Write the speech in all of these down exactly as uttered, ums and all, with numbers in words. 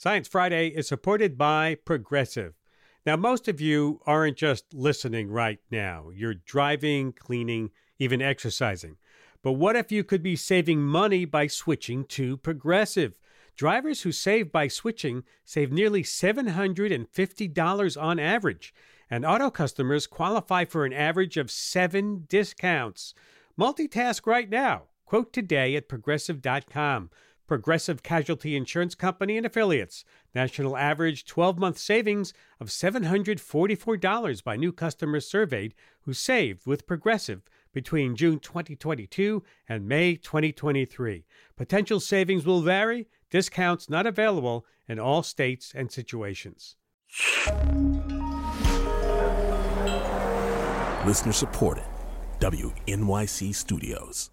Science Friday is supported by Progressive. Now, most of you aren't just listening right now. You're driving, cleaning, even exercising. But what if you could be saving money by switching to Progressive? Drivers who save by switching save nearly seven hundred fifty dollars on average, and auto customers qualify for an average of seven discounts. Multitask right now. Quote today at progressive dot com. Progressive Casualty Insurance Company and Affiliates. National average twelve-month savings of seven hundred forty-four dollars by new customers surveyed who saved with Progressive between June twenty twenty-two and May twenty twenty-three. Potential savings will vary. Discounts not available in all states and situations. Listener supported. W N Y C Studios.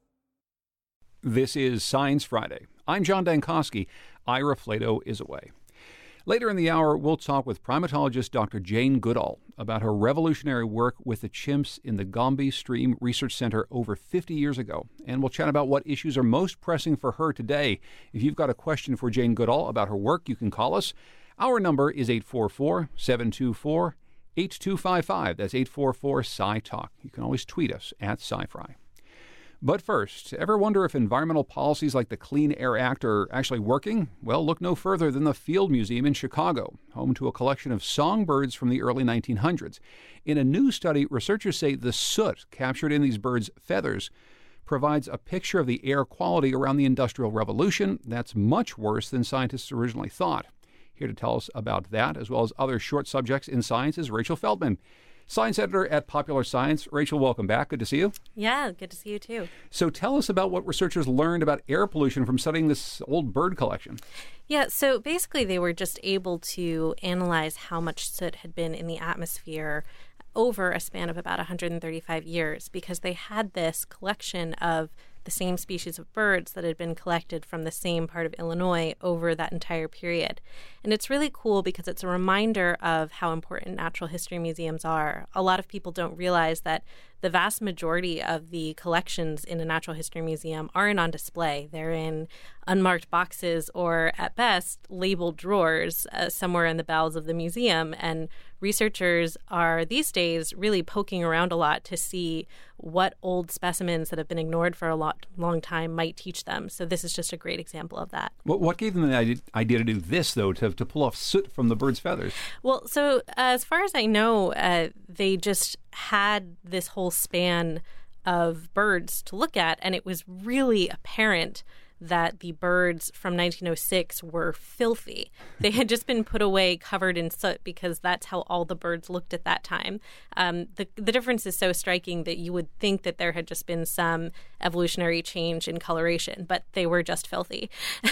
This is Science Friday. I'm John Dankosky. Ira Flato is away. Later in the hour, we'll talk with primatologist Doctor Jane Goodall about her revolutionary work with the chimps in the Gombe Stream Research Center over fifty years ago. And we'll chat about what issues are most pressing for her today. If you've got a question for Jane Goodall about her work, you can call us. Our number is eight four four, seven two four, eight two five five. That's eight four four, S C I Talk. You can always tweet us at SciFri. But first, ever wonder if environmental policies like the Clean Air Act are actually working? Well, look no further than the Field Museum in Chicago, home to a collection of songbirds from the early nineteen hundreds. In a new study, researchers say the soot captured in these birds' feathers provides a picture of the air quality around the Industrial Revolution that's much worse than scientists originally thought. Here to tell us about that, as well as other short subjects in science, is Rachel Feldman, science editor at Popular Science. Rachel, welcome back. Good to see you. Yeah, good to see you too. So tell us about what researchers learned about air pollution from studying this old bird collection. Yeah, so basically they were just able to analyze how much soot had been in the atmosphere over a span of about one hundred thirty-five years, because they had this collection of the same species of birds that had been collected from the same part of Illinois over that entire period. And it's really cool because it's a reminder of how important natural history museums are. A lot of people don't realize that the vast majority of the collections in a natural history museum aren't on display. They're in unmarked boxes or, at best, labeled drawers uh, somewhere in the bowels of the museum. And researchers are these days really poking around a lot to see what old specimens that have been ignored for a lot, long time might teach them. So this is just a great example of that. What, what gave them the idea to do this, though, to, to pull off soot from the bird's feathers? Well, so uh, as far as I know, uh, they just had this whole span of birds to look at, and it was really apparent that the birds from nineteen oh six were filthy. They had just been put away covered in soot because that's how all the birds looked at that time. Um, the, the difference is so striking that you would think that there had just been some evolutionary change in coloration, but they were just filthy.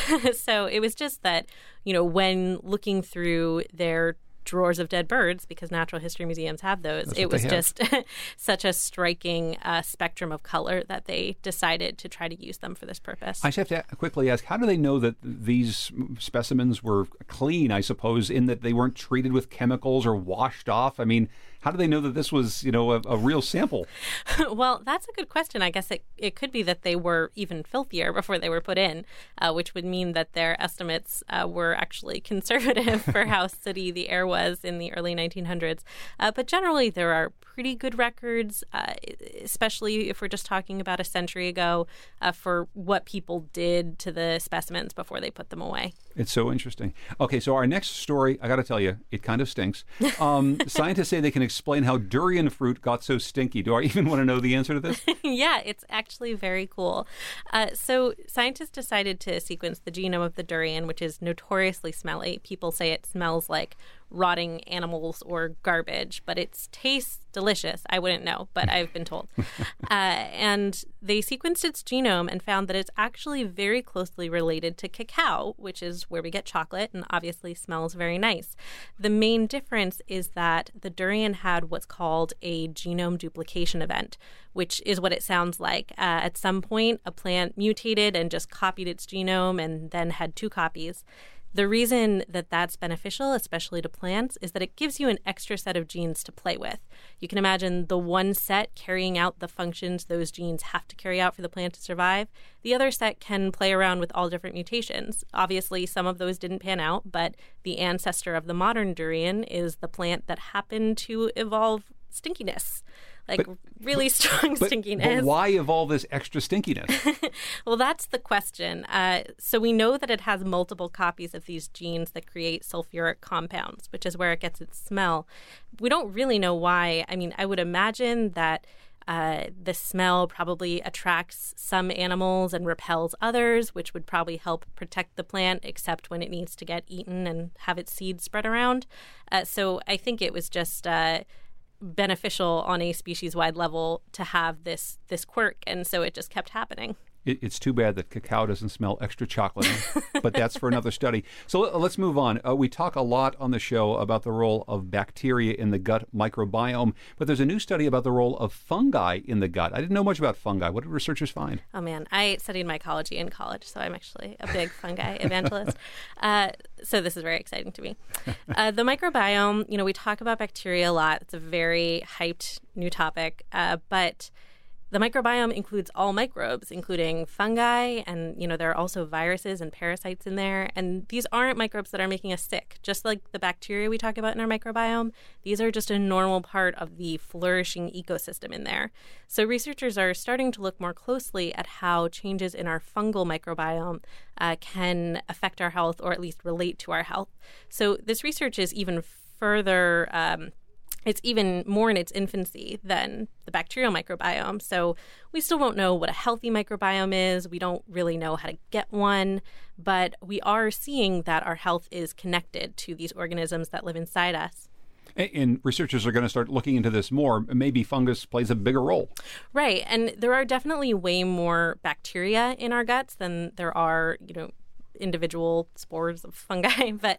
So it was just that, you know, when looking through their drawers of dead birds, because natural history museums have those, That's it was have. just such a striking uh, spectrum of color that they decided to try to use them for this purpose. I just have to quickly ask, how do they know that these specimens were clean, I suppose, in that they weren't treated with chemicals or washed off? I mean, how do they know that this was, you know, a, a real sample? Well, that's a good question. I guess it, it could be that they were even filthier before they were put in, uh, which would mean that their estimates uh, were actually conservative for how sooty the air was in the early nineteen hundreds. Uh, but generally, there are pretty good records, uh, especially if we're just talking about a century ago, uh, for what people did to the specimens before they put them away. It's so interesting. Okay, so our next story, I got to tell you, it kind of stinks. Um, scientists say they can explain how durian fruit got so stinky. Do I even want to know the answer to this? Yeah, it's actually very cool. Uh, so scientists decided to sequence the genome of the durian, which is notoriously smelly. People say it smells like rotting animals or garbage, but it tastes delicious. I wouldn't know, but I've been told. uh, and they sequenced its genome and found that it's actually very closely related to cacao, which is where we get chocolate and obviously smells very nice. The main difference is that the durian had what's called a genome duplication event, which is what it sounds like. Uh, at some point, a plant mutated and just copied its genome and then had two copies. The reason that that's beneficial, especially to plants, is that it gives you an extra set of genes to play with. You can imagine the one set carrying out the functions those genes have to carry out for the plant to survive. The other set can play around with all different mutations. Obviously, some of those didn't pan out, but the ancestor of the modern durian is the plant that happened to evolve stinkiness. Like but, really strong but, stinkiness. But why evolve this extra stinkiness? Well, that's the question. Uh, so we know that it has multiple copies of these genes that create sulfuric compounds, which is where it gets its smell. We don't really know why. I mean, I would imagine that uh, the smell probably attracts some animals and repels others, which would probably help protect the plant, except when it needs to get eaten and have its seeds spread around. Uh, so I think it was just... Uh, beneficial on a species-wide level to have this this quirk, and so it just kept happening. It, it's too bad that cacao doesn't smell extra chocolate, but that's for another study. So let, let's move on. Uh, we talk a lot on the show about the role of bacteria in the gut microbiome, but there's a new study about the role of fungi in the gut. I didn't know much about fungi. What did researchers find? Oh man, I studied mycology in college, so I'm actually a big fungi evangelist. Uh, so this is very exciting to me. Uh, the microbiome, you know, we talk about bacteria a lot. It's a very hyped new topic, uh, but the microbiome includes all microbes, including fungi, and, you know, there are also viruses and parasites in there. And these aren't microbes that are making us sick. Just like the bacteria we talk about in our microbiome, these are just a normal part of the flourishing ecosystem in there. So researchers are starting to look more closely at how changes in our fungal microbiome uh, can affect our health, or at least relate to our health. So this research is even further... Um, It's even more in its infancy than the bacterial microbiome. So we still don't know what a healthy microbiome is. We don't really know how to get one. But we are seeing that our health is connected to these organisms that live inside us. And researchers are going to start looking into this more. Maybe fungus plays a bigger role. Right. And there are definitely way more bacteria in our guts than there are, you know, individual spores of fungi. But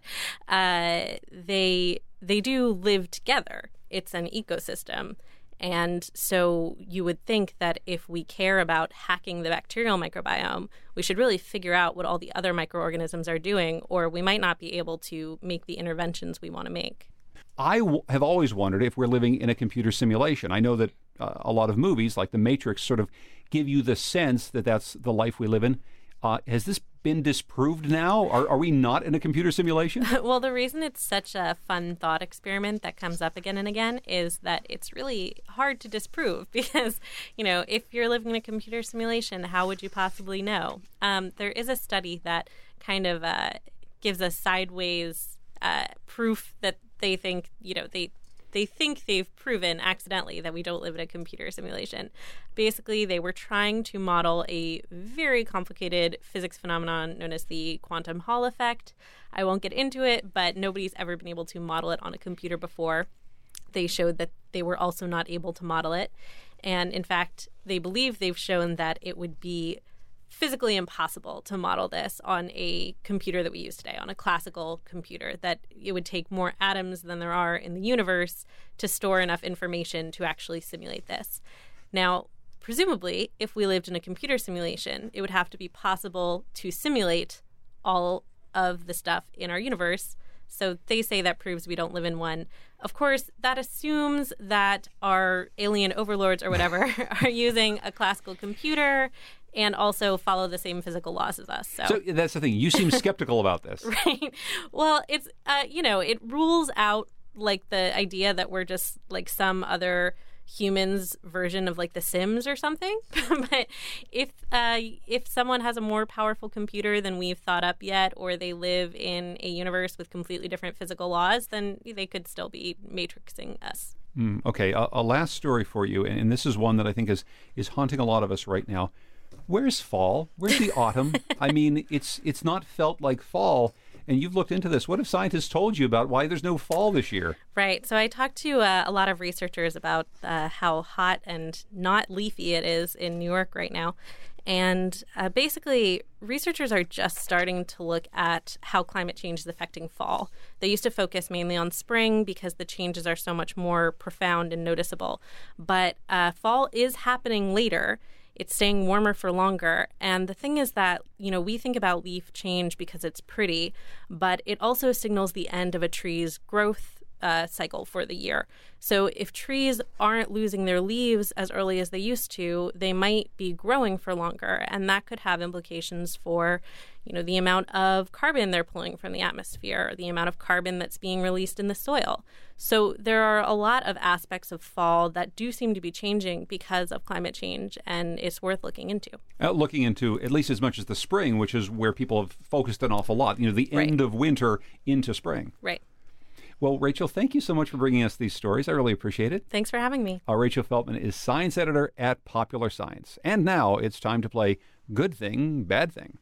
uh, they they do live together. It's an ecosystem. And so you would think that if we care about hacking the bacterial microbiome, we should really figure out what all the other microorganisms are doing, or we might not be able to make the interventions we want to make. I w- have always wondered if we're living in a computer simulation. I know that uh, a lot of movies, like The Matrix, sort of give you the sense that that's the life we live in. Uh, has this been disproved now? Are, are we not in a computer simulation? Well, the reason it's such a fun thought experiment that comes up again and again is that it's really hard to disprove because, you know, if you're living in a computer simulation, how would you possibly know? Um, there is a study that kind of uh, gives a sideways uh, proof that they think, you know, they They think they've proven accidentally that we don't live in a computer simulation. Basically, they were trying to model a very complicated physics phenomenon known as the quantum Hall effect. I won't get into it, but nobody's ever been able to model it on a computer before. They showed that they were also not able to model it. And in fact, they believe they've shown that it would be physically impossible to model this on a computer that we use today, on a classical computer, that it would take more atoms than there are in the universe to store enough information to actually simulate this. Now, presumably, if we lived in a computer simulation, it would have to be possible to simulate all of the stuff in our universe. So they say that proves we don't live in one. Of course, that assumes that our alien overlords or whatever are using a classical computer and also follow the same physical laws as us. So, so that's the thing. You seem skeptical about this. Right. Well, it's, uh, you know, it rules out like the idea that we're just like some other humans version of like The Sims or something. But if uh, if someone has a more powerful computer than we've thought up yet, or they live in a universe with completely different physical laws, then they could still be matrixing us. Mm, okay. A, a last story for you, and, and this is one that I think is is haunting a lot of us right now. Where's fall? Where's the autumn? I mean, it's it's not felt like fall. And you've looked into this. What have scientists told you about why there's no fall this year? Right. So I talked to uh, a lot of researchers about uh, how hot and not leafy it is in New York right now. And uh, basically, researchers are just starting to look at how climate change is affecting fall. They used to focus mainly on spring because the changes are so much more profound and noticeable. But uh, fall is happening later. it's staying warmer for longer. And the thing is that, you know, we think about leaf change because it's pretty, but it also signals the end of a tree's growth Uh, cycle for the year. So if trees aren't losing their leaves as early as they used to, they might be growing for longer, and that could have implications for, you know, the amount of carbon they're pulling from the atmosphere, or the amount of carbon that's being released in the soil. So there are a lot of aspects of fall that do seem to be changing because of climate change, and it's worth looking into. Uh, looking into at least as much as the spring, which is where people have focused an awful lot. You know, the end Right. of winter into spring. Right. Well, Rachel, thank you so much for bringing us these stories. I really appreciate it. Thanks for having me. Uh, Rachel Feltman is science editor at Popular Science. And now it's time to play Good Thing, Bad Thing.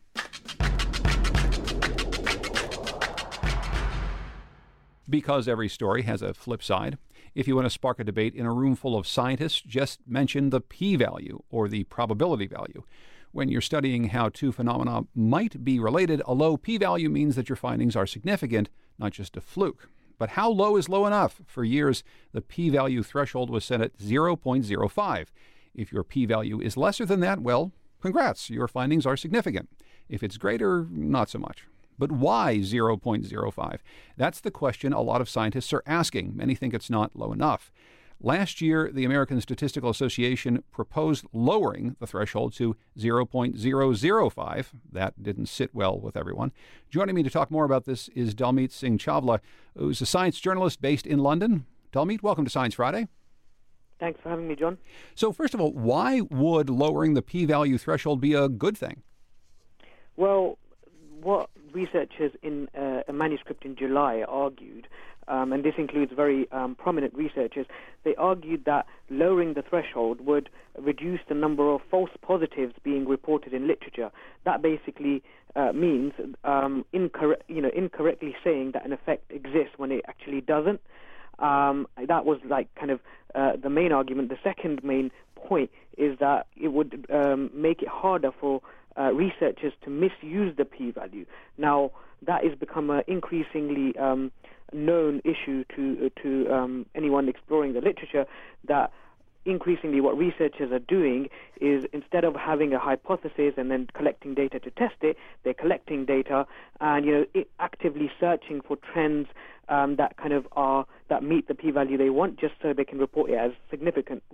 Because every story has a flip side, if you want to spark a debate in a room full of scientists, just mention the p-value, or the probability value. When you're studying how two phenomena might be related, a low p-value means that your findings are significant, not just a fluke. But how low is low enough? For years, the p-value threshold was set at zero point zero five. If your p-value is lesser than that, well, congrats, your findings are significant. If it's greater, not so much. But why zero point zero five? That's the question a lot of scientists are asking. Many think it's not low enough. Last year, the American Statistical Association proposed lowering the threshold to zero point zero zero five. That didn't sit well with everyone. Joining me to talk more about this is Dalmeet Singh Chawla, who's a science journalist based in London. Dalmeet, welcome to Science Friday. Thanks for having me, John. So first of all, why would lowering the p-value threshold be a good thing? Well, what researchers in uh, a manuscript in July argued, um, and this includes very um, prominent researchers, they argued that lowering the threshold would reduce the number of false positives being reported in literature. That basically uh, means um, incorrect, you know, incorrectly saying that an effect exists when it actually doesn't. Um, that was like kind of uh, the main argument. The second main point is that it would um, make it harder for uh, researchers to misuse the p-value. Now, that has become an increasingly um, known issue to to um, anyone exploring the literature, that increasingly what researchers are doing is, instead of having a hypothesis and then collecting data to test it, they're collecting data and, you know, it, actively searching for trends um, that kind of are that meet the p-value they want, just so they can report it as significant.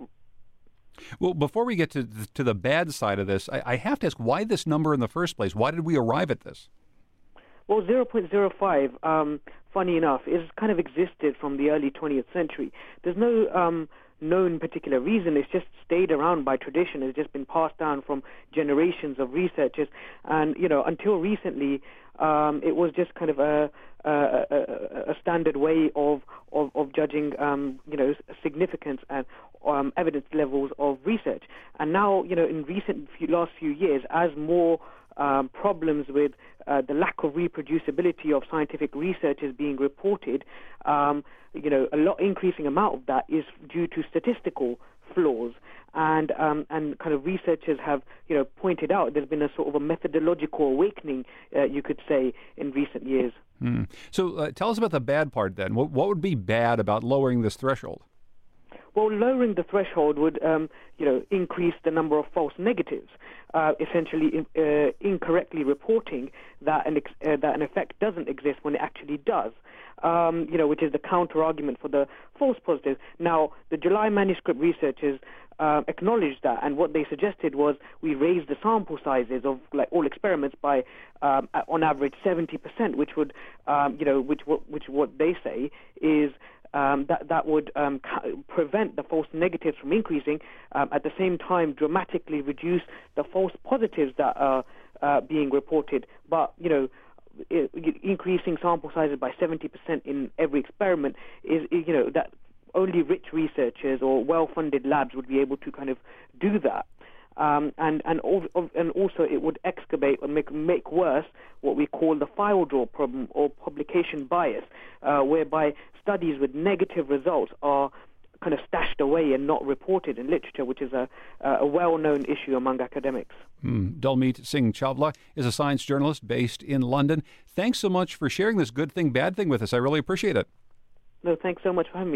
Well, before we get to the, to the bad side of this, I, I have to ask, why this number in the first place? Why did we arrive at this? Well, zero point zero five, um, funny enough, is kind of existed from the early twentieth century. There's no um, known particular reason. It's just stayed around by tradition. It's just been passed down from generations of researchers. And, you know, until recently, um, it was just kind of a, a, a, a standard way of, of, of judging, um, you know, significance and um, evidence levels of research. And now, you know, in recent few, last few years, as more Um, problems with uh, the lack of reproducibility of scientific research is being reported, um, you know, a lot increasing amount of that is due to statistical flaws, and um, and kind of researchers have, you know, pointed out there's been a sort of a methodological awakening, uh, you could say, in recent years. Hmm. So uh, tell us about the bad part then. What, what would be bad about lowering this threshold? Well, lowering the threshold would, um, you know, increase the number of false negatives, uh, essentially uh, incorrectly reporting that an ex- uh, that an effect doesn't exist when it actually does. Um, you know, which is the counter argument for the false positives. Now, the July manuscript researchers uh, acknowledged that, and what they suggested was we raise the sample sizes of like all experiments by, um, on average, seventy percent, which would, um, you know, which what which what they say is. Um, that that would um, ca- prevent the false negatives from increasing, um, at the same time dramatically reduce the false positives that are uh, being reported. But, you know, it, increasing sample sizes by seventy percent in every experiment is, you know, that only rich researchers or well-funded labs would be able to kind of do that. Um, and and and also it would excavate and make make worse what we call the file draw problem or publication bias, uh, whereby studies with negative results are kind of stashed away and not reported in literature, which is a a well-known issue among academics. Mm. Dalmeet Singh Chawla is a science journalist based in London. Thanks so much for sharing this good thing, bad thing with us. I really appreciate it. No, thanks so much for having me, John.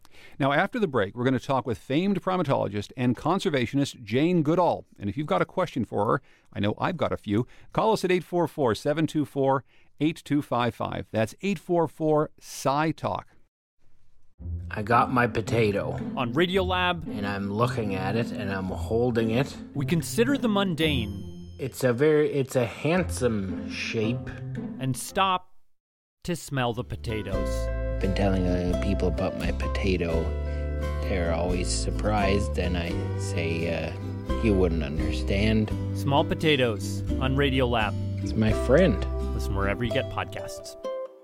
Now, after the break, we're going to talk with famed primatologist and conservationist Jane Goodall. And if you've got a question for her, I know I've got a few, call us at eight four four, seven two four, eight two five five. That's eight four four, S C I Talk. I got my potato. On Radiolab, and I'm looking at it, and I'm holding it. we consider the mundane It's a very, it's a handsome shape. and stop to smell the potatoes. Been telling uh, people about my potato. They're always surprised, and I say, uh, you wouldn't understand. Small Potatoes on Radiolab. It's my friend. Listen wherever you get podcasts.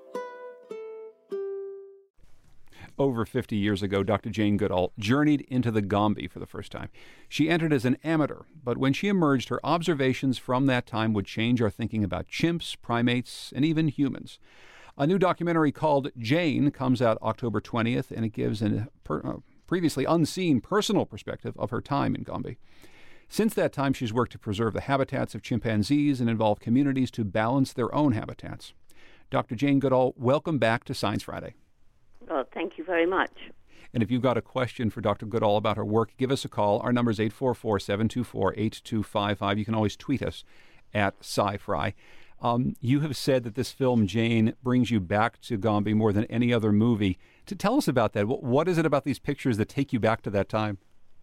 Over fifty years ago, Doctor Jane Goodall journeyed into the Gombe for the first time. She entered as an amateur, but when she emerged, her observations from that time would change our thinking about chimps, primates, and even humans. A new documentary called Jane comes out October twentieth, and it gives a per, uh, previously unseen personal perspective of her time in Gombe. Since that time, she's worked to preserve the habitats of chimpanzees and involve communities to balance their own habitats. Doctor Jane Goodall, welcome back to Science Friday. Well, thank you very much. And if you've got a question for Doctor Goodall about her work, give us a call. Our number is eight four four, seven two four, eight two five five. You can always tweet us at SciFri. Um, you have said that this film, Jane, brings you back to Gombe more than any other movie. To tell us about that. What, what is it about these pictures that take you back to that time?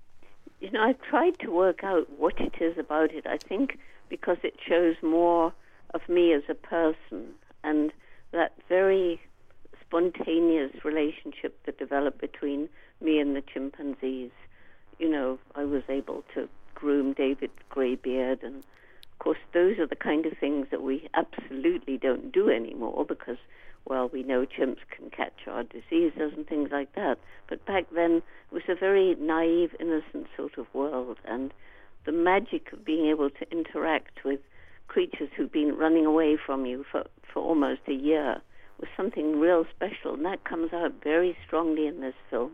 You know, I've tried to work out what it is about it. I think because it shows more of me as a person and that very spontaneous relationship that developed between me and the chimpanzees. You know, I was able to groom David Greybeard, and of course those are the kind of things that we absolutely don't do anymore because, well, we know chimps can catch our diseases and things like that. But back then it was a very naive, innocent sort of world, and the magic of being able to interact with creatures who've been running away from you for, for almost a year was something real special, and that comes out very strongly in this film.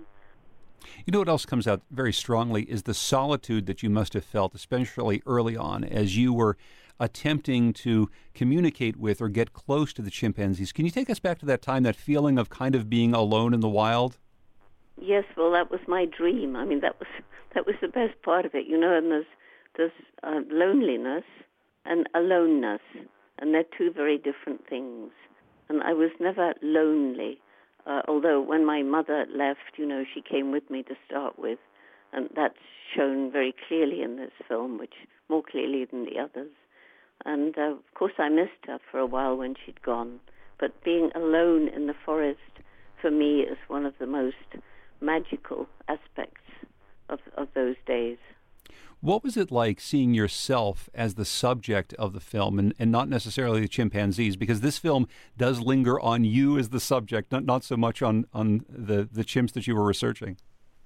You know what else comes out very strongly is the solitude that you must have felt, especially early on, as you were attempting to communicate with or get close to the chimpanzees. Can you take us back to that time, that feeling of kind of being alone in the wild? Yes, well, that was my dream. I mean, that was that was the best part of it, you know, and there's, there's uh, loneliness and aloneness, and they're two very different things. And I was never lonely, uh, although when my mother left, you know, she came with me to start with, and that's shown very clearly in this film, which more clearly than the others. And, uh, of course, I missed her for a while when she'd gone, but being alone in the forest, for me, is one of the most magical aspects of, of those days. What was it like seeing yourself as the subject of the film and, and not necessarily the chimpanzees? Because this film does linger on you as the subject, not not so much on, on the, the chimps that you were researching.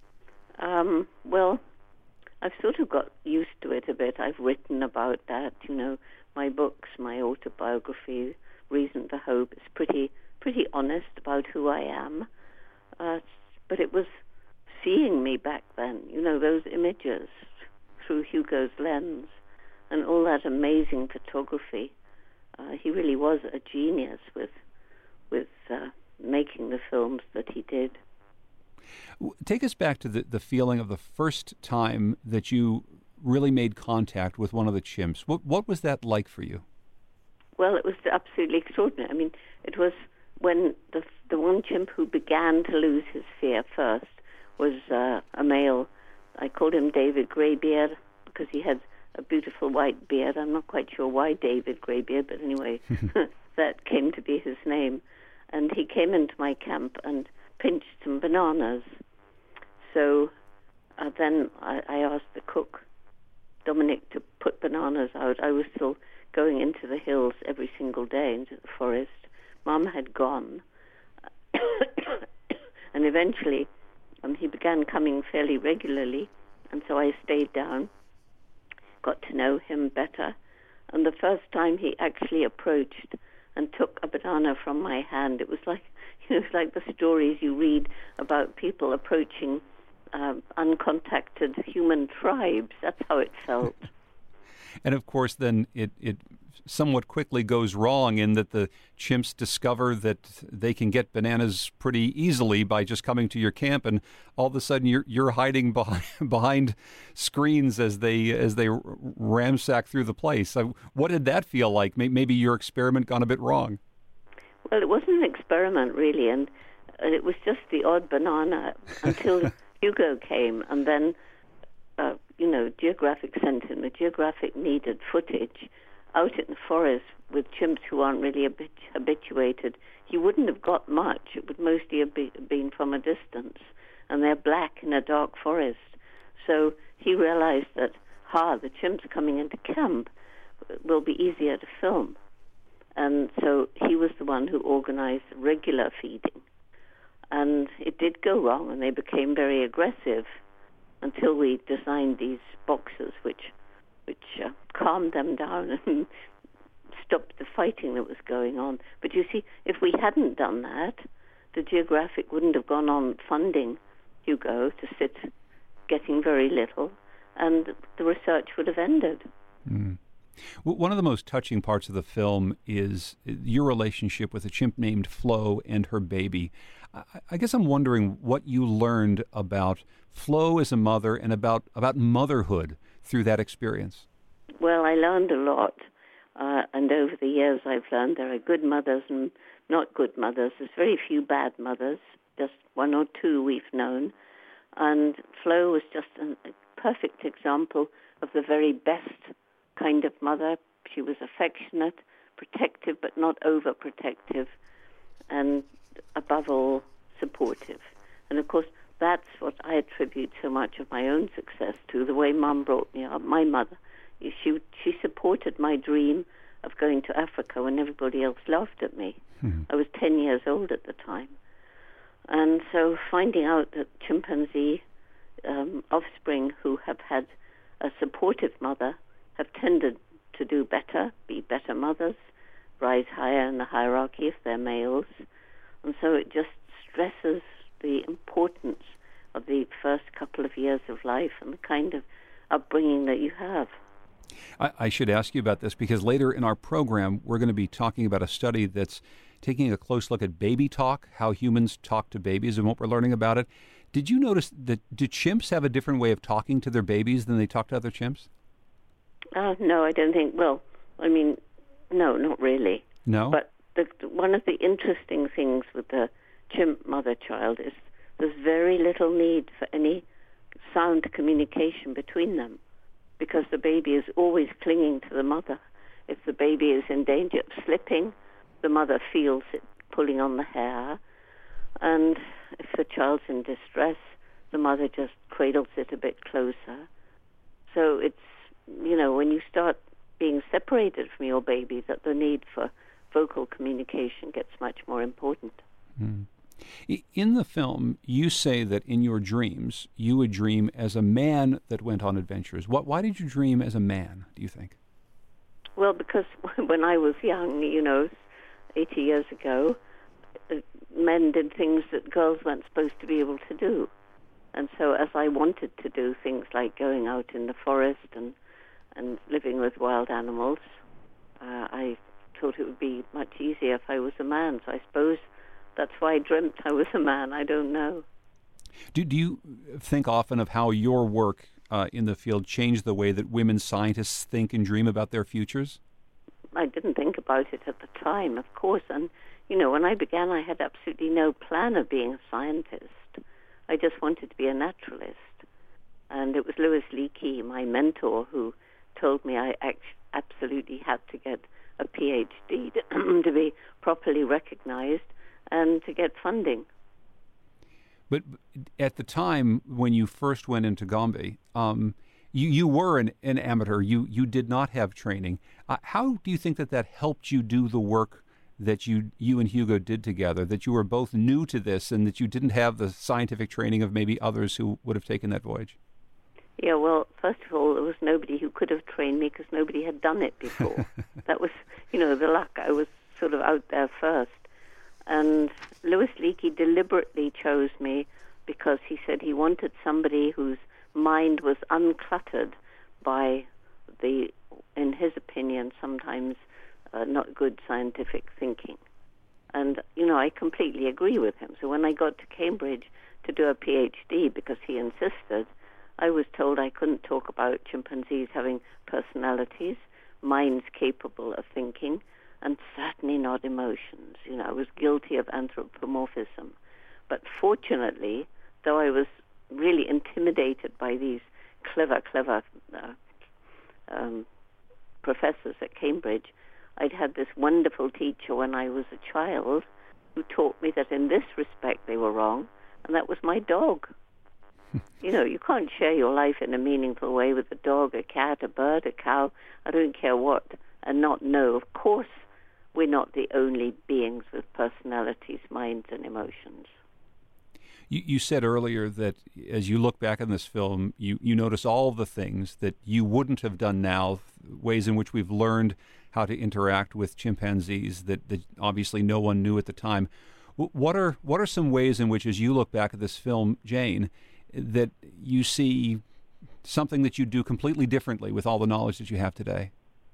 Um, well, I've sort of got used to it a bit. I've written about that, you know, my books, my autobiography, Reason for Hope, is pretty pretty honest about who I am. Uh, but it was seeing me back then, you know, those images through Hugo's lens and all that amazing photography. Uh, he really was a genius with with uh, making the films that he did. Take us back to the, the feeling of the first time that you really made contact with one of the chimps. What what was that like for you? Well, it was absolutely extraordinary. I mean, it was when the the one chimp who began to lose his fear first was uh, a male. I called him David Greybeard because he had a beautiful white beard. I'm not quite sure why David Greybeard, but anyway, that came to be his name. And he came into my camp and pinched some bananas. So uh, then I, I asked the cook, Dominic, to put bananas out. I was still going into the hills every single day, into the forest. Mum had gone. And eventually um, he began coming fairly regularly, and so I stayed down, got to know him better. And the first time he actually approached and took a banana from my hand, it was like, you know, it's like the stories you read about people approaching um, uncontacted human tribes. That's how it felt. And of course, then it, it somewhat quickly goes wrong in that the chimps discover that they can get bananas pretty easily by just coming to your camp, and all of a sudden you're you're hiding behind behind screens as they as they ramsack through the place. So what did that feel like? Maybe your experiment gone a bit wrong. Well, it wasn't an experiment really, and, and it was just the odd banana until Hugo came, and then. Uh, you know, Geographic sent in. The Geographic needed footage out in the forest with chimps who aren't really habit- habituated. He wouldn't have got much. It would mostly have be- been from a distance. And they're black in a dark forest. So he realized that, ha, the chimps coming into camp will be easier to film. And so he was the one who organized regular feeding. And it did go wrong, and they became very aggressive, until we designed these boxes which which uh, calmed them down and stopped the fighting that was going on. But you see, if we hadn't done that, the Geographic wouldn't have gone on funding Hugo to sit getting very little, and the research would have ended. Mm. Well, one of the most touching parts of the film is your relationship with a chimp named Flo and her baby. I, I guess I'm wondering what you learned about Flo as a mother and about, about motherhood through that experience. Well, I learned a lot, uh, and over the years I've learned there are good mothers and not good mothers. There's very few bad mothers, just one or two we've known. And Flo was just an, a perfect example of the very best kind of mother. She was affectionate, protective, but not overprotective, and above all, supportive. And of course, that's what I attribute so much of my own success to, the way Mum brought me up. My mother, she she supported my dream of going to Africa when everybody else laughed at me. Hmm. I was ten years old at the time. And so finding out that chimpanzee um, offspring who have had a supportive mother have tended to do better, be better mothers, rise higher in the hierarchy if they're males. And so it just stresses the importance of the first couple of years of life and the kind of upbringing that you have. I, I should ask you about this because later in our program, we're going to be talking about a study that's taking a close look at baby talk, how humans talk to babies and what we're learning about it. Did you notice that do chimps have a different way of talking to their babies than they talk to other chimps? Uh, no, I don't think, well, I mean, no, not really. No? But the, one of the interesting things with the chimp mother-child is there's very little need for any sound communication between them because the baby is always clinging to the mother. If the baby is in danger of slipping, the mother feels it pulling on the hair. And if the child's in distress, the mother just cradles it a bit closer. So it's, you know, when you start being separated from your baby, that the need for vocal communication gets much more important. Mm. In the film, you say that in your dreams, you would dream as a man that went on adventures. What, why did you dream as a man, do you think? Well, because when I was young, you know, eighty years ago, men did things that girls weren't supposed to be able to do. And so as I wanted to do things like going out in the forest and, and living with wild animals, uh, I thought it would be much easier if I was a man. So I suppose that's why I dreamt I was a man. I don't know. Do, do you think often of how your work uh, in the field changed the way that women scientists think and dream about their futures? I didn't think about it at the time, of course. And, you know, when I began, I had absolutely no plan of being a scientist. I just wanted to be a naturalist. And it was Louis Leakey, my mentor, who told me I act- absolutely had to get a P H D to, to be properly recognized and to get funding. But at the time when you first went into Gombe, um, you, you were an, an amateur. You you did not have training. Uh, how do you think that that helped you do the work that you you and Hugo did together, that you were both new to this and that you didn't have the scientific training of maybe others who would have taken that voyage? Yeah, well, first of all, there was nobody who could have trained me because nobody had done it before. That was, you know, the luck. I was sort of out there first. And Louis Leakey deliberately chose me because he said he wanted somebody whose mind was uncluttered by the, in his opinion, sometimes uh, not good scientific thinking. And, you know, I completely agree with him. So when I got to Cambridge to do a PhD, because he insisted, I was told I couldn't talk about chimpanzees having personalities, minds capable of thinking, and certainly not emotions. You know, I was guilty of anthropomorphism. But fortunately, though I was really intimidated by these clever, clever uh, um, professors at Cambridge, I'd had this wonderful teacher when I was a child who taught me that in this respect they were wrong, and that was my dog. You know, you can't share your life in a meaningful way with a dog, a cat, a bird, a cow, I don't care what, and not know. Of course, we're not the only beings with personalities, minds, and emotions. You, you said earlier that as you look back on this film, you, you notice all the things that you wouldn't have done now, ways in which we've learned how to interact with chimpanzees that, that obviously no one knew at the time. What are what are some ways in which, as you look back at this film, Jane, that you see something that you do completely differently with all the knowledge that you have today?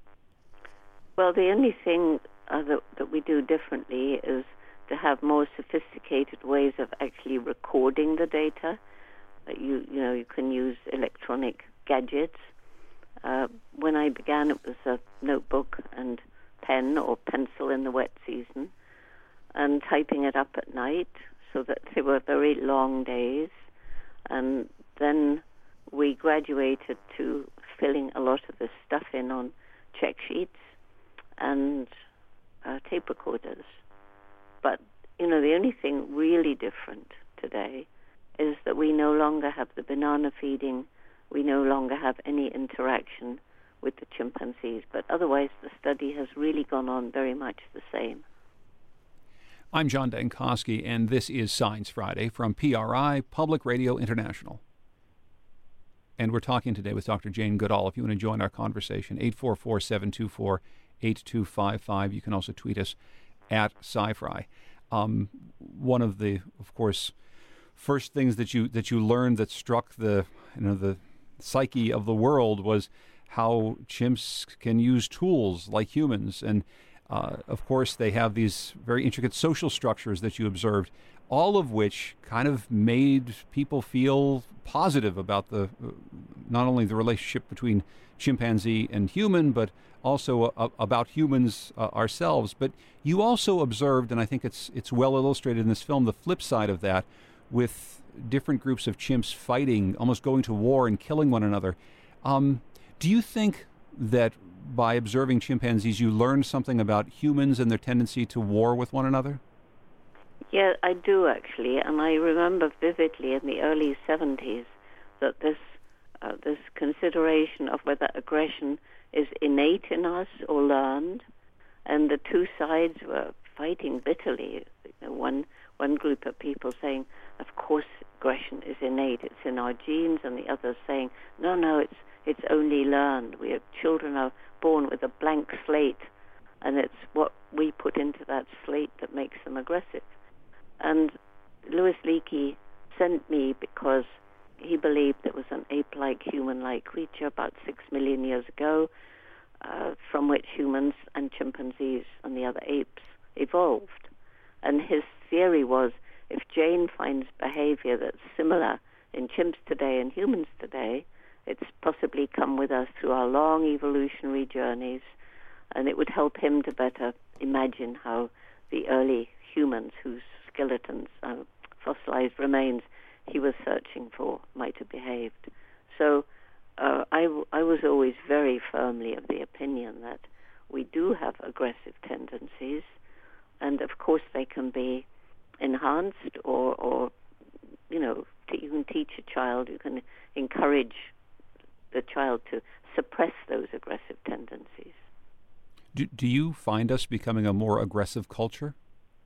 Well, the only thing uh, that, that we do differently is to have more sophisticated ways of actually recording the data. Uh, you you know you can use electronic gadgets. Uh, when I began, it was a notebook and pen or pencil in the wet season, and typing it up at night, so that they were very long days. And then we graduated to filling a lot of this stuff in on check sheets and uh, tape recorders. But, you know, the only thing really different today is that we no longer have the banana feeding. We no longer have any interaction with the chimpanzees. But otherwise, the study has really gone on very much the same. I'm John Dankosky, and this is Science Friday from P R I, Public Radio International. And we're talking today with Doctor Jane Goodall. If you want to join our conversation, eight four four, seven two four, eight two five five. You can also tweet us at SciFri. Um, one of the, of course, first things that you that you learned that struck the you know the psyche of the world was how chimps can use tools like humans. And uh, of course, they have these very intricate social structures that you observed, all of which kind of made people feel positive about the uh, not only the relationship between chimpanzee and human, but also uh, about humans uh, ourselves. But you also observed, and I think it's it's well illustrated in this film, the flip side of that, with different groups of chimps fighting, almost going to war and killing one another. Um, do you think that by observing chimpanzees, you learned something about humans and their tendency to war with one another? Yeah, I do actually, and I remember vividly in the early seventies that this uh, this consideration of whether aggression is innate in us or learned, and the two sides were fighting bitterly. You know, one one group of people saying, "Of course, aggression is innate; it's in our genes," and the others saying, "No, no, it's it's only learned. We are, children are born with a blank slate, and it's what we put into that slate that makes them aggressive." And Louis Leakey sent me because he believed there was an ape-like, human-like creature about six million years ago, uh, from which humans and chimpanzees and the other apes evolved. And his theory was, if Jane finds behavior that's similar in chimps today and humans today, it's possibly come with us through our long evolutionary journeys, and it would help him to better imagine how the early humans whose skeletons, uh, fossilized remains he was searching for might have behaved. So uh, I, w- I was always very firmly of the opinion that we do have aggressive tendencies, and of course they can be enhanced or, or you know, t- you can teach a child, you can encourage the child to suppress those aggressive tendencies. Do, do you find us becoming a more aggressive culture?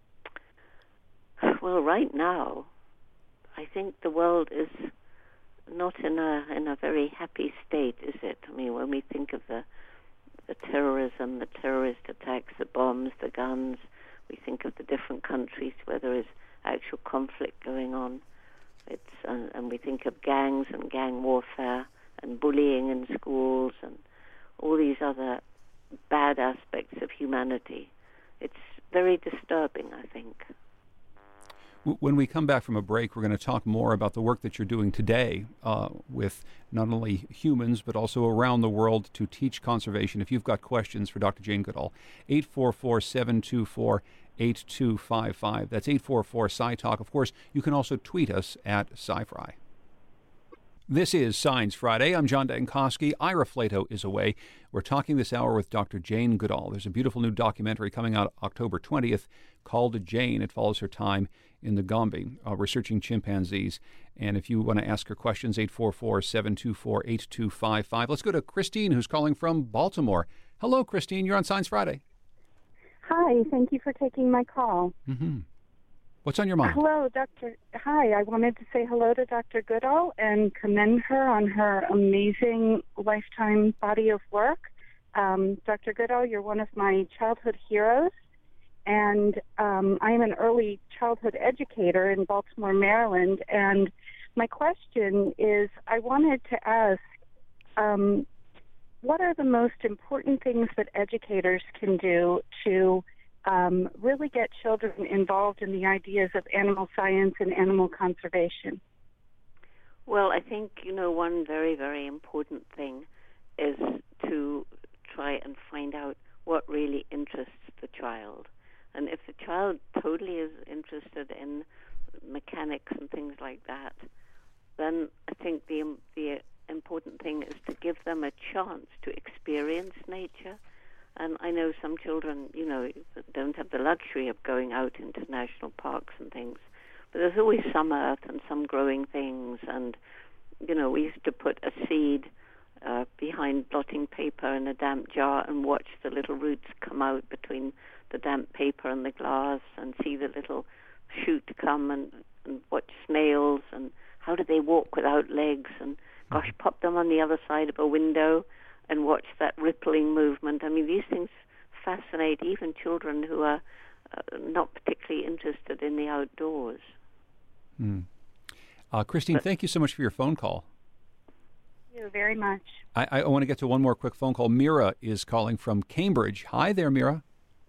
Well, right now, I think the world is not in a in a very happy state, is it? I mean, when we think of the the terrorism, the terrorist attacks, the bombs, the guns, we think of the different countries where there is actual conflict going on. It's uh, and we think of gangs and gang warfare and bullying in schools and all these other bad aspects of humanity. It's very disturbing, I think. When we come back from a break, we're going to talk more about the work that you're doing today uh, with not only humans, but also around the world to teach conservation. If you've got questions for Doctor Jane Goodall, eight four four, seven two four, eight two five five. That's eight four four, S C I talk. Of course, you can also tweet us at SciFri. This is Science Friday. I'm John Dankosky. Ira Flato is away. We're talking this hour with Doctor Jane Goodall. There's a beautiful new documentary coming out October twentieth called Jane. It follows her time in the Gombe, uh, researching chimpanzees. And if you want to ask her questions, eight four four, seven two four, eight two five five. Let's go to Christine, who's calling from Baltimore. Hello, Christine. You're on Science Friday. Hi. Thank you for taking my call. Mm-hmm. What's on your mind? Hello, Doctor Hi. I wanted to say hello to Doctor Goodall and commend her on her amazing lifetime body of work. Um, Doctor Goodall, you're one of my childhood heroes. And um, I'm an early childhood educator in Baltimore, Maryland. And my question is, I wanted to ask, um, what are the most important things that educators can do to um, really get children involved in the ideas of animal science and animal conservation? Well, I think, you know, one very, very important thing is to try and find out what really interests the child. And if the child totally is interested in mechanics and things like that, then I think the the important thing is to give them a chance to experience nature. And I know some children, you know, don't have the luxury of going out into national parks and things, but there's always some earth and some growing things. And, you know, we used to put a seed uh, behind blotting paper in a damp jar and watch the little roots come out between the damp paper and the glass and see the little shoot come and, and watch snails and how do they walk without legs and, gosh, pop them on the other side of a window and watch that rippling movement. I mean, these things fascinate even children who are uh, not particularly interested in the outdoors. Hmm. Uh, Christine, but, thank you so much for your phone call. Thank you very much. I, I want to get to one more quick phone call. Mira is calling from Cambridge. Hi there, Mira.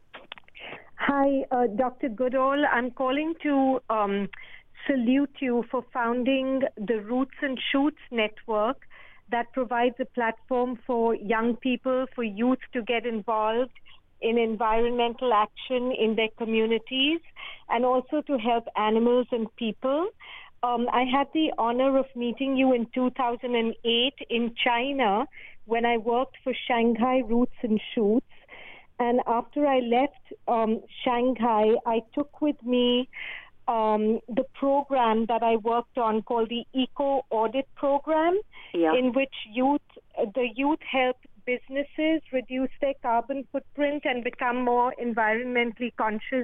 Hi, uh, Doctor Goodall. I'm calling to um, salute you for founding the Roots and Shoots Network that provides a platform for young people, for youth to get involved in environmental action in their communities and also to help animals and people. Um, I had the honor of meeting you in two thousand eight in China when I worked for Shanghai Roots and Shoots. And after I left um, Shanghai, I took with me um, the program that I worked on called the Eco Audit Program, yeah. in which youth, the youth helped businesses reduce their carbon footprint and become more environmentally conscious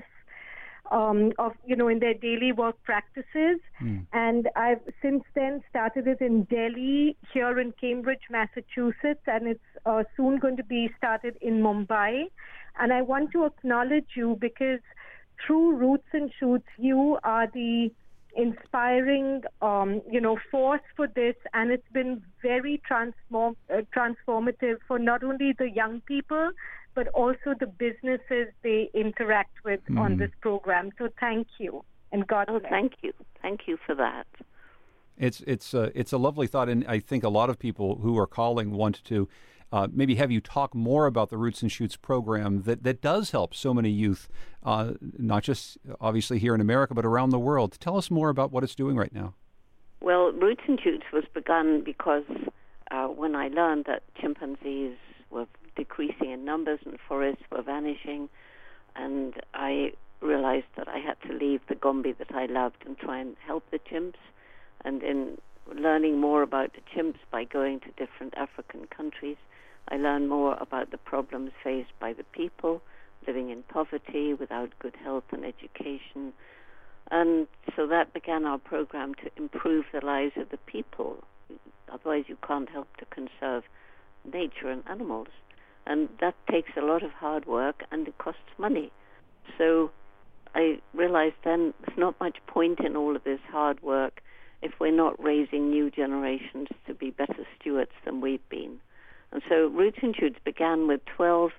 um, of, you know, in their daily work practices. Mm. And I've since then started it in Delhi, here in Cambridge, Massachusetts, and it's uh, soon going to be started in Mumbai. And I want to acknowledge you because through Roots and Shoots, you are the inspiring, um, you know, force for this, and it's been very transform uh, transformative for not only the young people, but also the businesses they interact with mm. on this program. So thank you, and God oh, bless. Thank you. Thank you for that. It's it's a, it's a lovely thought, and I think a lot of people who are calling want to uh, maybe have you talk more about the Roots and Shoots program that, that does help so many youth, uh, not just obviously here in America, but around the world. Tell us more about what it's doing right now. Well, Roots and Shoots was begun because uh, when I learned that chimpanzees were decreasing in numbers and forests were vanishing, and I realized that I had to leave the Gombe that I loved and try and help the chimps. And in learning more about the chimps by going to different African countries, I learned more about the problems faced by the people living in poverty without good health and education. And so that began our program to improve the lives of the people. Otherwise you can't help to conserve nature and animals. And that takes a lot of hard work and it costs money. So I realized then there's not much point in all of this hard work if we're not raising new generations to be better stewards than we've been. And so Roots and Shoots began with twelve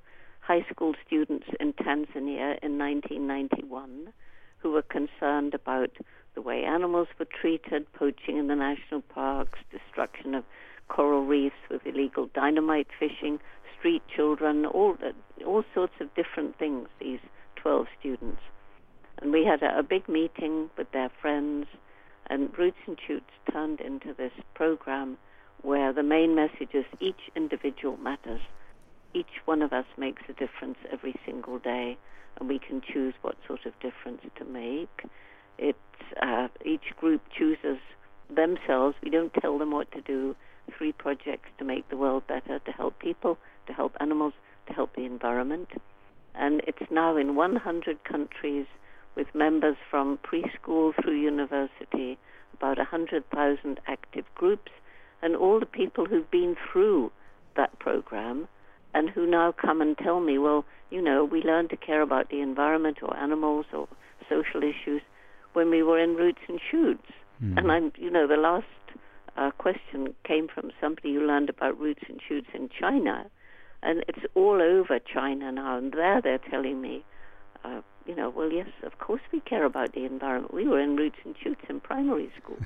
high school students in Tanzania in nineteen ninety-one who were concerned about the way animals were treated, poaching in the national parks, destruction of coral reefs with illegal dynamite fishing, street children, all all sorts of different things, these twelve students. And we had a, a big meeting with their friends, and Roots and Shoots turned into this program where the main message is each individual matters. Each one of us makes a difference every single day, and we can choose what sort of difference to make. It, uh, each group chooses themselves. We don't tell them what to do. Three projects to make the world better, to help people, to help animals, to help the environment. And it's now in one hundred countries with members from preschool through university, about one hundred thousand active groups, and all the people who've been through that program and who now come and tell me, well, you know, we learned to care about the environment or animals or social issues when we were in Roots and Shoots. Mm. And I'm, you know, the last uh, question came from somebody who learned about Roots and Shoots in China, and it's all over China now, and there they're telling me, uh, you know, well, yes, of course we care about the environment. We were in Roots and Shoots in primary school.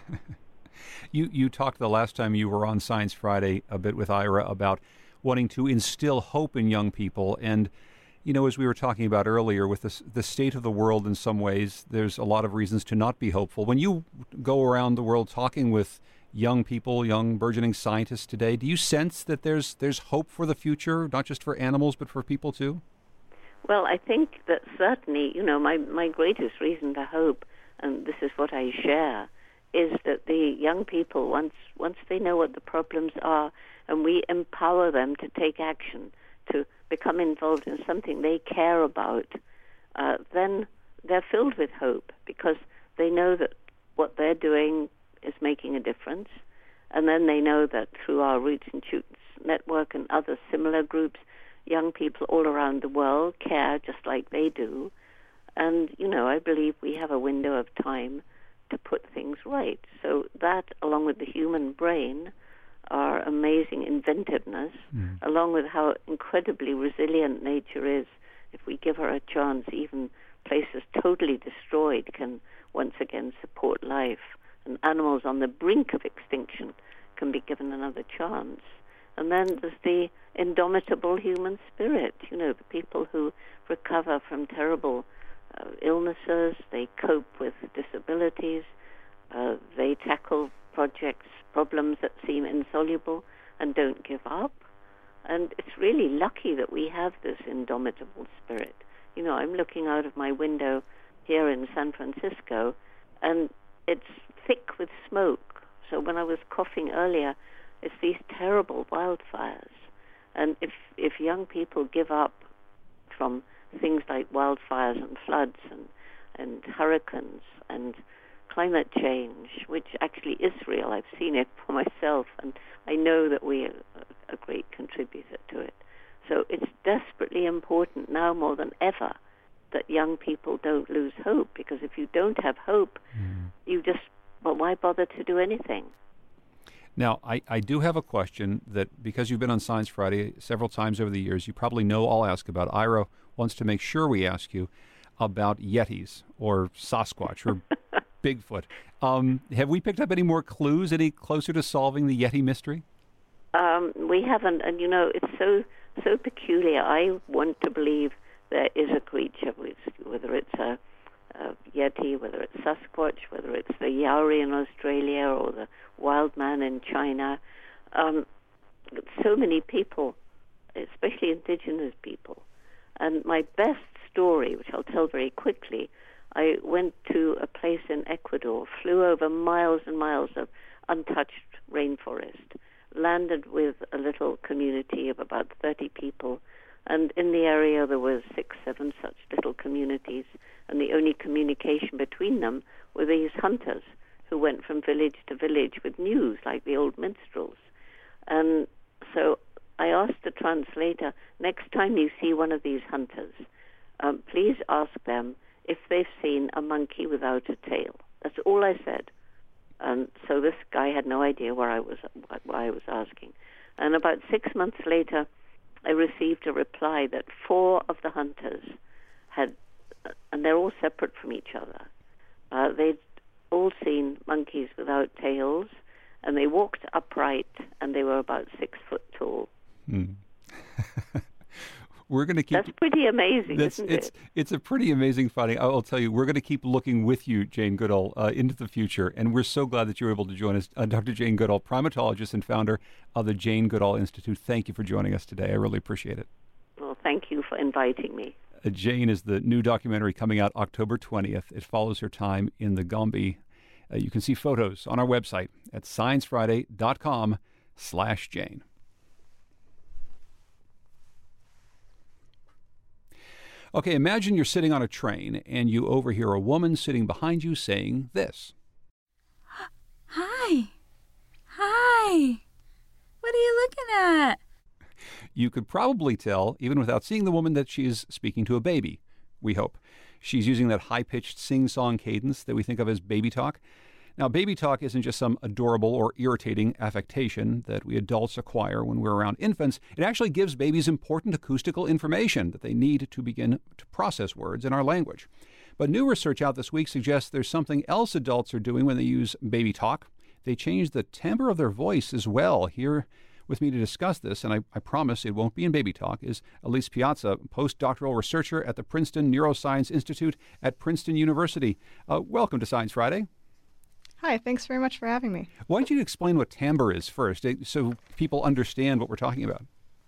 you you talked the last time you were on Science Friday a bit with Ira about wanting to instill hope in young people. And, you know, as we were talking about earlier, with the, the state of the world in some ways, there's a lot of reasons to not be hopeful. When you go around the world talking with young people, young burgeoning scientists today, do you sense that there's there's hope for the future, not just for animals, but for people too? Well, I think that certainly, you know, my, my greatest reason to hope, and this is what I share, is that the young people, once once they know what the problems are, and we empower them to take action, to become involved in something they care about, uh, then they're filled with hope because they know that what they're doing is making a difference. And then they know that through our Roots and Shoots network and other similar groups, young people all around the world care just like they do. And, you know, I believe we have a window of time to put things right. So that, along with the human brain, our amazing inventiveness, mm. along with how incredibly resilient nature is, if we give her a chance, even places totally destroyed can once again support life. And animals on the brink of extinction can be given another chance. And then there's the indomitable human spirit, you know, the people who recover from terrible uh, illnesses, they cope with disabilities, uh, they tackle projects, problems that seem insoluble and don't give up. And it's really lucky that we have this indomitable spirit. You know, I'm looking out of my window here in San Francisco, and it's thick with smoke. So when I was coughing earlier, it's these terrible wildfires. And if if young people give up from things like wildfires and floods and, and hurricanes and climate change, which actually is real, I've seen it for myself, and I know that we are a great contributor to it. So it's desperately important now more than ever that young people don't lose hope, because if you don't have hope, mm. you just, well, why bother to do anything? Now, I, I do have a question that, because you've been on Science Friday several times over the years, you probably know I'll ask about. Ira wants to make sure we ask you about Yetis or Sasquatch or Bigfoot. Um, have we picked up any more clues, any closer to solving the Yeti mystery? Um, we haven't, and you know, it's so so peculiar. I want to believe there is a creature, whether it's a, a Yeti, whether it's Sasquatch, whether it's the Yowie in Australia or the wild man in China. Um, so many people, especially indigenous people. And my best story, which I'll tell very quickly, I went to a place in Ecuador, flew over miles and miles of untouched rainforest, landed with a little community of about thirty people, and in the area there were six, seven such little communities, and the only communication between them were these hunters who went from village to village with news, like the old minstrels. And so I asked the translator, next time you see one of these hunters, um, please ask them if they've seen a monkey without a tail. That's all I said. And so this guy had no idea where I was, why I was asking. And about six months later, I received a reply that four of the hunters had, and they're all separate from each other, uh, they'd all seen monkeys without tails, and they walked upright, and they were about six foot tall. Hmm. We're going to keep. That's pretty amazing, that's, isn't it's, it? It's a pretty amazing finding. I will tell you, we're going to keep looking with you, Jane Goodall, uh, into the future, and we're so glad that you were able to join us. Uh, Doctor Jane Goodall, primatologist and founder of the Jane Goodall Institute. Thank you for joining us today. I really appreciate it. Well, thank you for inviting me. Uh, Jane is the new documentary coming out October twentieth. It follows her time in the Gombe. Uh, you can see photos on our website at science friday dot com slash Jane. Okay, imagine you're sitting on a train and you overhear a woman sitting behind you saying this. Hi. Hi. What are you looking at? You could probably tell, even without seeing the woman, that she is speaking to a baby, we hope. She's using that high-pitched sing-song cadence that we think of as baby talk. Now, baby talk isn't just some adorable or irritating affectation that we adults acquire when we're around infants. It actually gives babies important acoustical information that they need to begin to process words in our language. But new research out this week suggests there's something else adults are doing when they use baby talk. They change the timbre of their voice as well. Here with me to discuss this, and I, I promise it won't be in baby talk, is Elise Piazza, postdoctoral researcher at the Princeton Neuroscience Institute at Princeton University. Uh, welcome to Science Friday. Hi, thanks very much for having me. Why don't you explain what timbre is first, so people understand what we're talking about?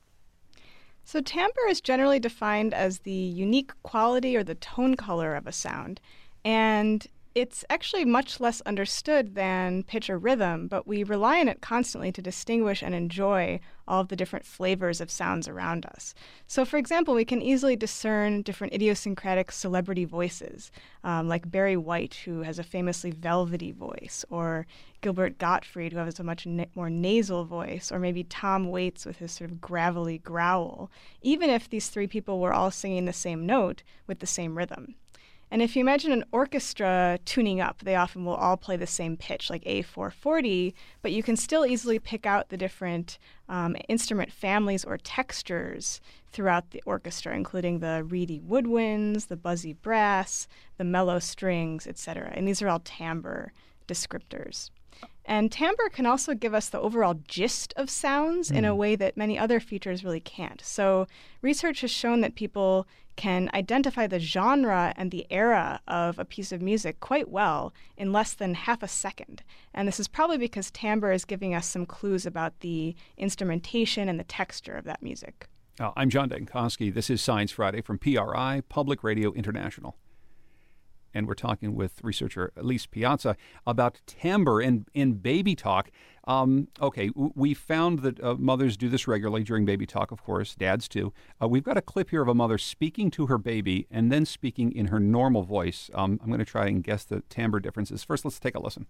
So timbre is generally defined as the unique quality or the tone color of a sound. And it's actually much less understood than pitch or rhythm, but we rely on it constantly to distinguish and enjoy all of the different flavors of sounds around us. So, for example, we can easily discern different idiosyncratic celebrity voices, um, like Barry White, who has a famously velvety voice, or Gilbert Gottfried, who has a much na- more nasal voice, or maybe Tom Waits with his sort of gravelly growl, even if these three people were all singing the same note with the same rhythm. And if you imagine an orchestra tuning up, they often will all play the same pitch, like A four forty, but you can still easily pick out the different um, instrument families or textures throughout the orchestra, including the reedy woodwinds, the buzzy brass, the mellow strings, et cetera. And these are all timbre descriptors. And timbre can also give us the overall gist of sounds mm. in a way that many other features really can't. So research has shown that people can identify the genre and the era of a piece of music quite well in less than half a second. And this is probably because timbre is giving us some clues about the instrumentation and the texture of that music. Uh, I'm John Dankosky. This is Science Friday from P R I, Public Radio International. And we're talking with researcher Elise Piazza about timbre in, in baby talk. Um, okay, w- we found that uh, mothers do this regularly during baby talk, of course, dads too. Uh, we've got a clip here of a mother speaking to her baby and then speaking in her normal voice. Um, I'm going to try and guess the timbre differences. First, let's take a listen.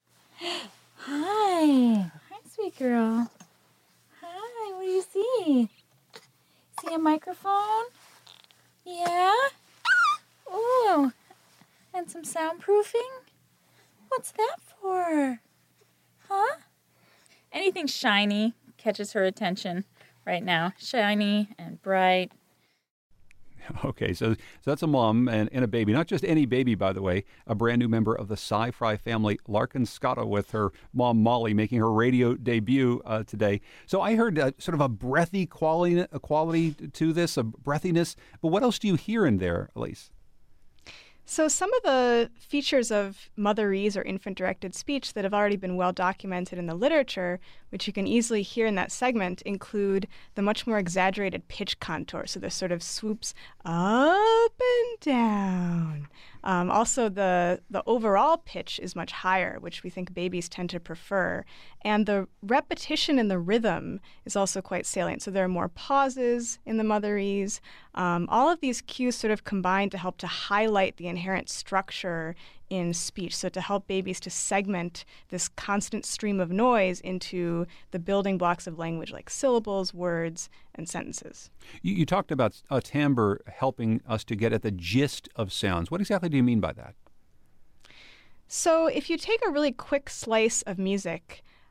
Hi. Hi, sweet girl. Hi, what do you see? See a microphone? Yeah? Ooh. And some soundproofing? What's that for? Huh? Anything shiny catches her attention right now. Shiny and bright. Okay, so, so that's a mom and, and a baby. Not just any baby, by the way. A brand new member of the Sci-Fi family, Larkin Scotto, with her mom, Molly, making her radio debut uh, today. So I heard uh, sort of a breathy quality, a quality to this, a breathiness. But what else do you hear in there, Elise? So some of the features of motherese or infant-directed speech that have already been well documented in the literature, which you can easily hear in that segment, include the much more exaggerated pitch contour. So this sort of swoops up and down. Um, also, the, the overall pitch is much higher, which we think babies tend to prefer. And the repetition in the rhythm is also quite salient. So there are more pauses in the motherese. Um, all of these cues sort of combine to help to highlight the inherent structure in speech, so to help babies to segment this constant stream of noise into the building blocks of language, like syllables, words, and sentences. You, you talked about uh, timbre helping us to get at the gist of sounds. What exactly do you mean by that? So if you take a really quick slice of music,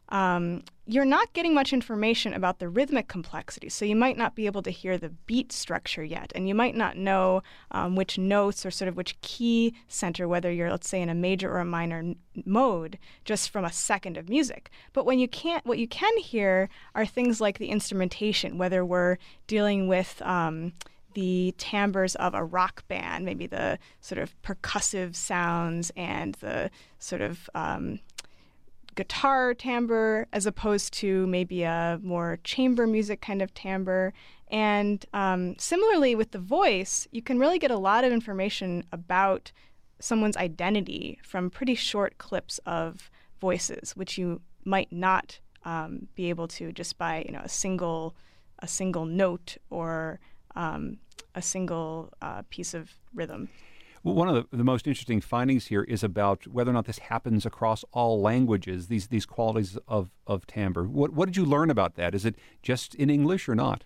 um, you're not getting much information about the rhythmic complexity. So you might not be able to hear the beat structure yet, and you might not know um, which notes or sort of which key center, whether you're, let's say, in a major or a minor n- mode, just from a second of music. But when you can't, what you can hear are things like the instrumentation, whether we're dealing with um, the timbres of a rock band, maybe the sort of percussive sounds and the sort of um, guitar timbre, as opposed to maybe a more chamber music kind of timbre. And um, similarly with the voice, you can really get a lot of information about someone's identity from pretty short clips of voices, which you might not um, be able to just by, you know, a single a single note or um, a single uh, piece of rhythm. Well, one of the, the most interesting findings here is about whether or not this happens across all languages, these these qualities of, of timbre. What, what did you learn about that? Is it just in English or not?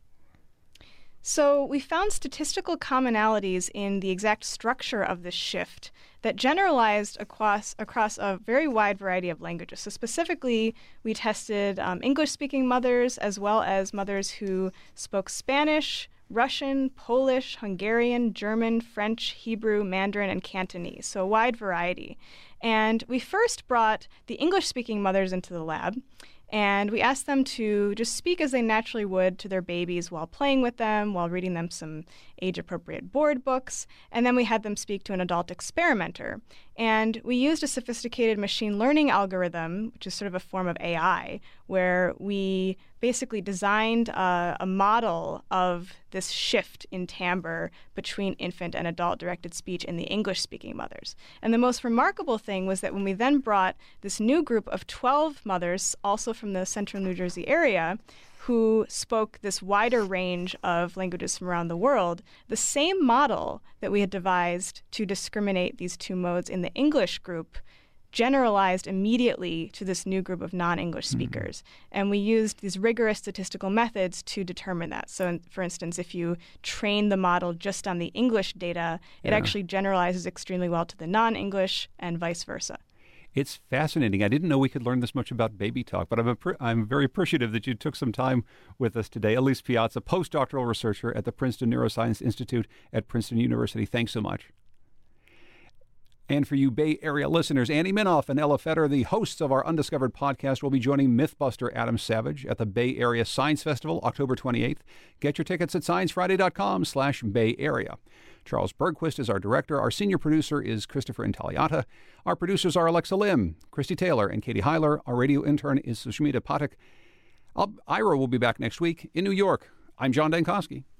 So we found statistical commonalities in the exact structure of this shift that generalized across across a very wide variety of languages. So specifically, we tested um, English-speaking mothers as well as mothers who spoke Spanish, Russian, Polish, Hungarian, German, French, Hebrew, Mandarin, and Cantonese, so a wide variety. And we first brought the English-speaking mothers into the lab, and we asked them to just speak as they naturally would to their babies while playing with them, while reading them some age-appropriate board books, and then we had them speak to an adult experimenter. And we used a sophisticated machine learning algorithm, which is sort of a form of A I, where we basically designed a, a model of this shift in timbre between infant and adult-directed speech in the English-speaking mothers. And the most remarkable thing was that when we then brought this new group of twelve mothers, also from the central New Jersey area, who spoke this wider range of languages from around the world, the same model that we had devised to discriminate these two modes in the English group generalized immediately to this new group of non-English speakers. Mm-hmm. And we used these rigorous statistical methods to determine that. So, for instance, if you train the model just on the English data, it yeah. actually generalizes extremely well to the non-English and vice versa. It's fascinating. I didn't know we could learn this much about baby talk, but I'm, a, I'm very appreciative that you took some time with us today. Elise Piazza, postdoctoral researcher at the Princeton Neuroscience Institute at Princeton University. Thanks so much. And for you Bay Area listeners, Andy Minoff and Ella Feder, the hosts of our Undiscovered podcast, will be joining Mythbuster Adam Savage at the Bay Area Science Festival, October twenty-eighth. Get your tickets at sciencefriday.com slash Bay Area. Charles Bergquist is our director. Our senior producer is Christopher Intagliata. Our producers are Alexa Lim, Christy Taylor, and Katie Heiler. Our radio intern is Sushmita Pathak. I'll, Ira will be back next week in New York. I'm John Dankosky.